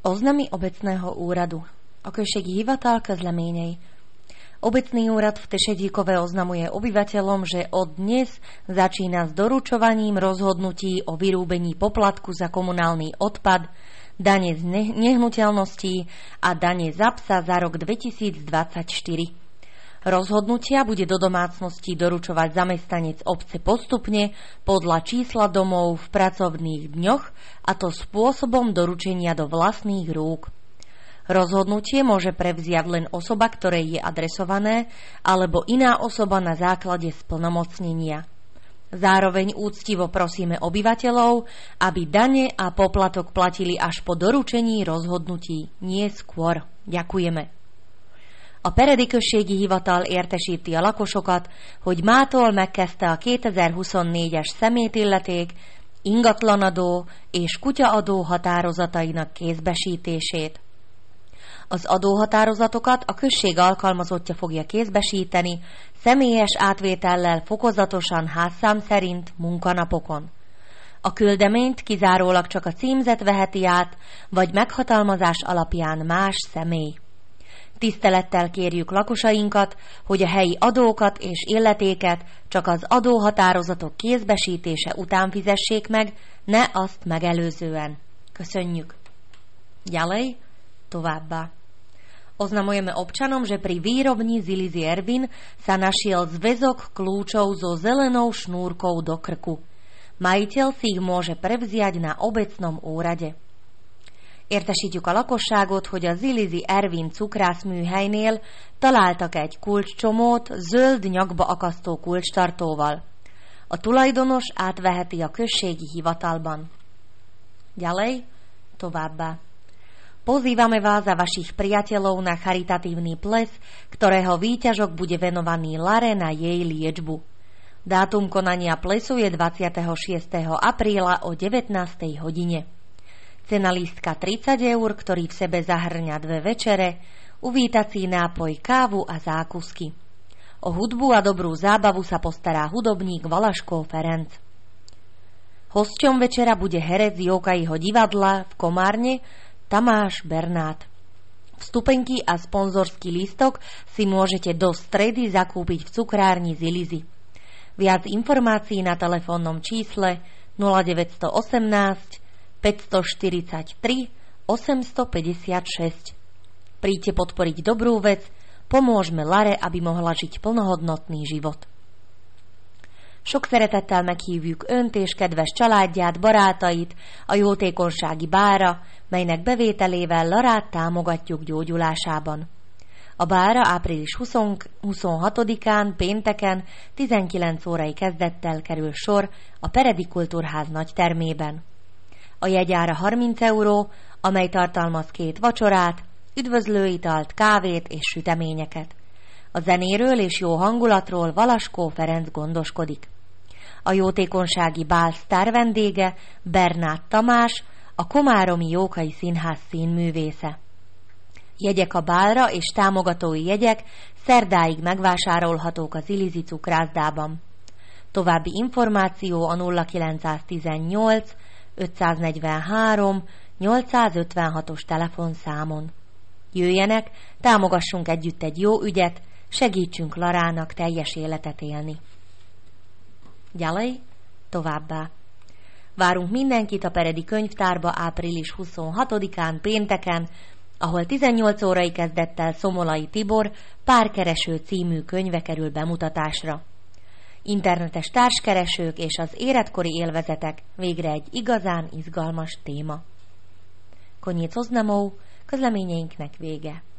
Oznamy obecného úradu. Okresní hivatal közleményej. Obecný úrad v Tešedíkove oznamuje obyvateľom, že od dnes začína s doručovaním rozhodnutí o vyrúbení poplatku za komunálny odpad, dane z nehnuteľností a dane za psa za rok 2024. Rozhodnutia bude do domácností doručovať zamestnanec obce postupne podľa čísla domov v pracovných dňoch, a to spôsobom doručenia do vlastných rúk. Rozhodnutie môže prevziať len osoba, ktorej je adresované, alebo iná osoba na základe splnomocnenia. Zároveň úctivo prosíme obyvateľov, aby dane a poplatok platili až po doručení rozhodnutí, nie skôr. Ďakujeme. A Peredi községi hivatal értesíti a lakosokat, hogy mától megkezdte a 2024-es szemétilleték, ingatlanadó és kutyaadó határozatainak kézbesítését. Az adóhatározatokat a község alkalmazottja fogja kézbesíteni, személyes átvétellel fokozatosan házszám szerint munkanapokon. A küldeményt kizárólag csak a címzet veheti át, vagy meghatalmazás alapján más személy. Tisztelettel kérjük lakosainkat, hogy a helyi adókat és illetéket csak az adóhatározatok kézbesítése után fizessék meg, ne azt megelőzően. Köszönjük. Ďalej, továbbá. Oznamujeme občanom, že pri výrobni Zilizy Ervin sa našiel zväzok kľúčov so zelenou šnúrkou do krku. Majiteľ si ich môže prevziať na obecnom úrade. Értesítjük a lakosságot, hogy a Zilizy Ervin cukrászműhelynél találtak egy kulcscsomót zöld nyakba akasztó kulcstartóval. A tulajdonos átveheti a községi hivatalban. Ďalej, továbbá. Pozývame vás a vašich priateľov na charitatívny ples, ktorého výťažok bude venovaný Lare na jej liečbu. Dátum konania plesu je 26. apríla o 19. hodine. Cena lístka 30 €, ktorý v sebe zahrňa 2 večere, uvítací nápoj, kávu a zákusky. O hudbu a dobrú zábavu sa postará hudobník Valaškov Ferenc. Hosťom večera bude herec Jókaiho divadla v Komárne Tamáš Bernát. Vstupenky a sponzorský lístok si môžete do stredy zakúpiť v cukrárni Zilizy. Viac informácií na telefónnom čísle 0918 543 856. Príďte podporiť dobrú vec, pomôžme Lare, aby mohla žiť plnohodnotný život. Sok szeretettel meghívjuk Önt és kedves családját, barátait a jótékonysági bálra, melynek bevételével Larát támogatjuk gyógyulásában. A bálra április 26-án, pénteken 19 órai kezdettel kerül sor a Peredi Kultúrház nagytermében. A jegyára 30 €, amely tartalmaz 2 vacsorát, üdvözlőitalt, kávét és süteményeket. A zenéről és jó hangulatról Valaskó Ferenc gondoskodik. A jótékonysági bál sztár vendége Bernát Tamás, a Komáromi Jókai Színház színművésze. Jegyek a bálra és támogatói jegyek szerdáig megvásárolhatók a Zilizy cukrászdában. További információ a 0918 543 856-os telefonszámon. Jöjjenek, támogassunk együtt egy jó ügyet, segítsünk Larának teljes életet élni. Ďalej, továbbá. Várunk mindenkit a Peredi könyvtárba április 26-án pénteken, ahol 18 órai kezdettel Szomolai Tibor Párkereső című könyve kerül bemutatásra. Internetes társkeresők és az életkori élvezetek végre egy igazán izgalmas téma. Koniec oznamov, közleményeinknek vége.